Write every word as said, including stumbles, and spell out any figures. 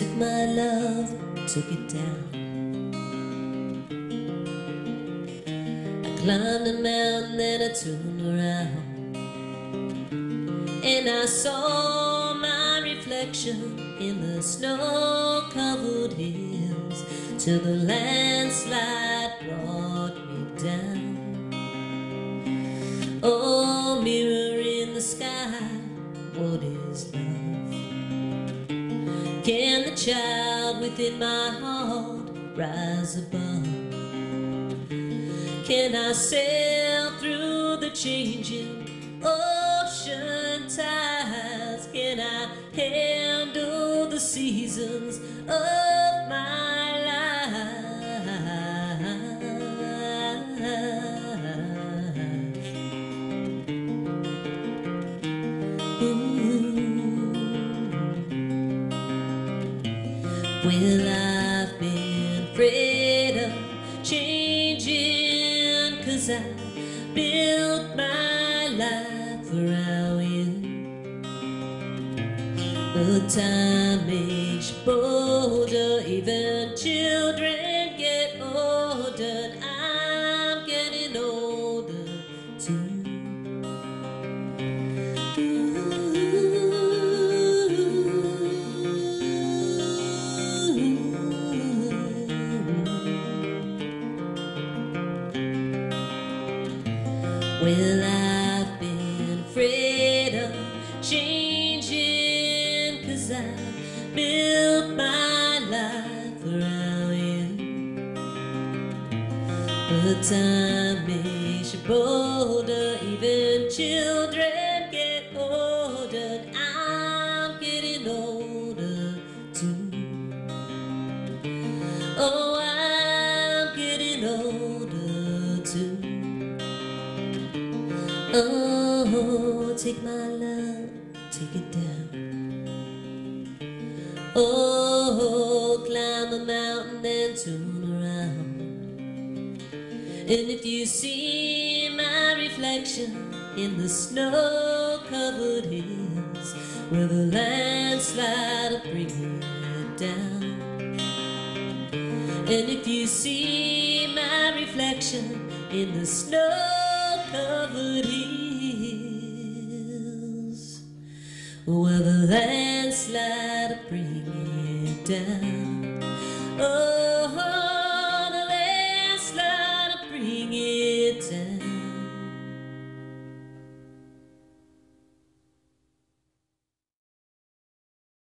took my love, took it down. I climbed a mountain, then I turned around, and I saw my reflection in the snow-covered hills, till the landslide brought me down. Oh, mirror in the sky, what is love? Can the child within my heart rise above? Can I sail through the changing ocean tides? Can I handle the seasons of my life? Ooh. Well, I've been afraid of changing, 'cause I built my life around you. But time makes you bolder, even children get older, and I'm getting older too. Well, I've been afraid of changing, 'cause I built my life around you. But time makes you bolder, even children get older, and I'm getting older too. Oh, I'm getting older too. Oh, take my love, take it down. Oh, climb a mountain and turn around. And if you see my reflection in the snow-covered hills, where the landslide will bring it down. And if you see my reflection in the snow-covered hills, where the landslide will bring it down. Oh,